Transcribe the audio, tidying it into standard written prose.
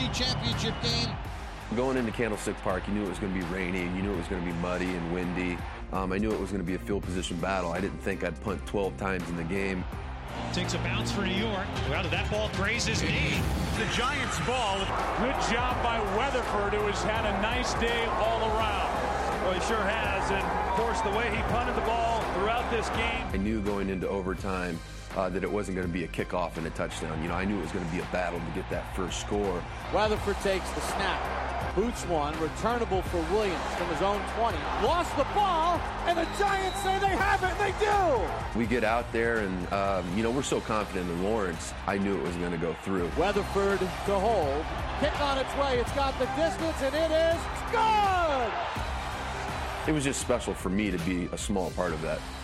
NFC Championship game. Going into Candlestick Park, you knew it was going to be rainy, you knew it was going to be muddy and windy. I knew it was going to be a field position battle. I didn't think I'd punt 12 times in the game. Takes a bounce for New York. Well, that ball grazes knee. The Giants' ball. Good job by Weatherford, who has had a nice day all around. Well, he sure has, and of course, the way he punted the ball throughout this game. I knew going into overtime that it wasn't going to be a kickoff and a touchdown. You know, I knew it was going to be a battle to get that first score. Weatherford takes the snap. Boots one, returnable for Williams from his own 20. Lost the ball, and the Giants say they have it, and they do! We get out there, and, you know, we're so confident in Lawrence, I knew it was going to go through. Weatherford to hold. Kick on its way. It's got the distance, and it is good! It was just special for me to be a small part of that.